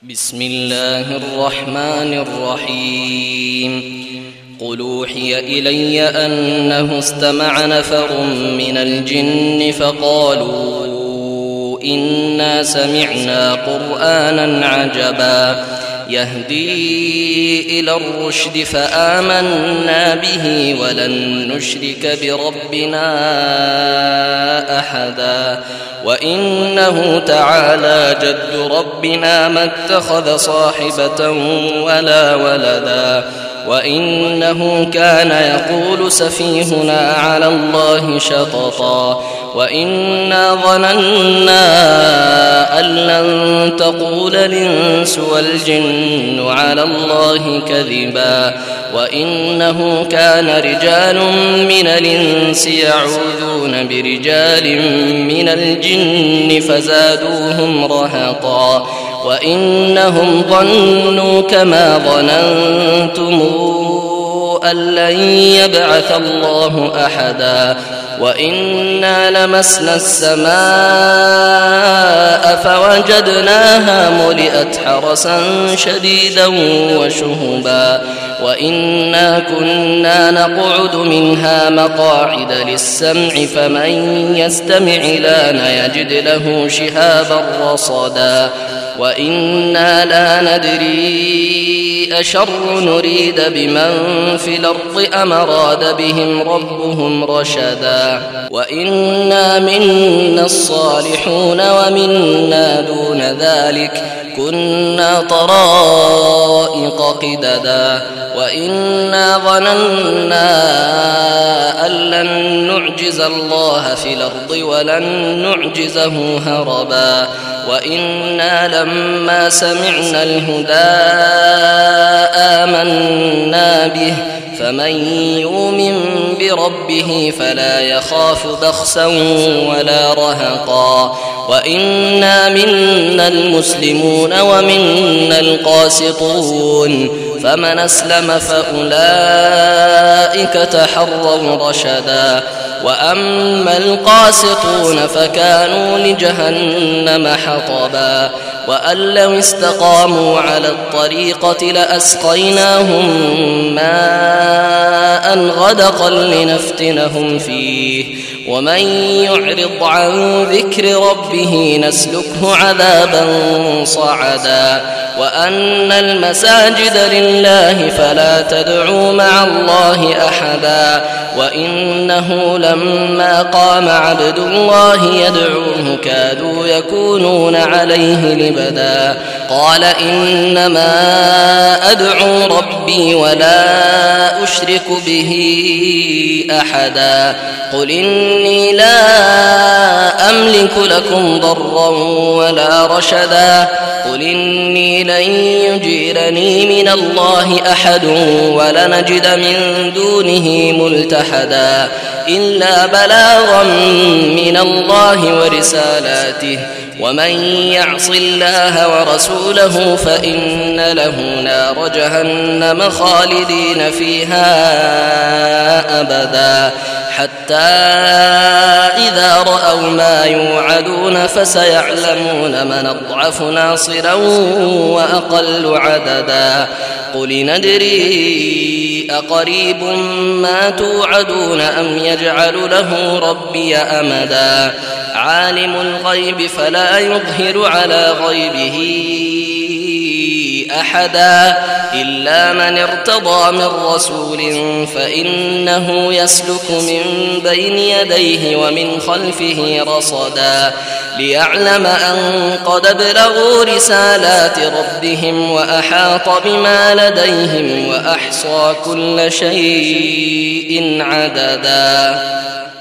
بسم الله الرحمن الرحيم قل أوحي إلي أنه استمع نفر من الجن فقالوا إنا سمعنا قرآنا عجبا يهدي إلى الرشد فآمنا به ولن نشرك بربنا أحدا وإنه تعالى جد ربنا ما اتخذ صاحبة ولا ولدا وإنه كان يقول سفيهنا على الله شططا وإنا ظننا أن لن تقول الإنس والجن على الله كذبا وإنه كان رجال من الإنس يعوذون برجال من الجن فزادوهم رهقا وإنهم ظنوا كما ظننتم أن لن يبعث الله أحدا وإنا لمسنا السماء فوجدناها ملئت حرسا شديدا وشهبا وإنا كنا نقعد منها مقاعد للسمع فمن يستمع لان يجد له شهابا رصدا وإنا لا ندري أشر نريد بمن في الأرض أم أراد بهم ربهم رشدا وإنا منا الصالحون ومنا دون ذلك كنا طرائق قددا وإنا ظننا أن لن نعجز الله في الأرض ولن نعجزه هربا وإنا لما سمعنا الهدى آمنا به فمن يؤمن بربه فلا يخاف بخسا ولا رهقا وإنا منا المسلمون ومنا القاسطون فمن أسلم فأولئك تحروا رشدا وأما القاسطون فكانوا لجهنم حطبا وأن لو استقاموا على الطريقة لأسقيناهم ماء غدقا لنفتنهم فيه ومن يعرض عن ذكر ربه نسلكه عذابا صعدا وأن المساجد لله فلا تدعوا مع الله أحدا وإنه لما قام عبد الله يدعوه كادوا يكونون عليه لبدا قال إنما أدعو ربي ولا أشرك به أحدا قل إني لا أملك لكم ضرا ولا رشدا قل إني لن يجيرني من الله أحد ولنجد من دونه ملتحدا إلا بلاغا من الله ورسالاته ومن يعص الله ورسوله فإن له نار جهنم خالدين فيها أبدا حتى إذا رأوا ما يوعدون فسيعلمون من أضعف ناصرا وأقل عددا قل ندري أقريب ما توعدون أم يجعل له ربي أمدا عالم الغيب فلا يظهر على غيبه أحدا إلا من ارتضى من رسول فإنه يسلك من بين يديه ومن خلفه رصدا ليعلم أن قد ابلغوا رسالات ربهم وأحاط بما لديهم وأحصى كل شيء عددا.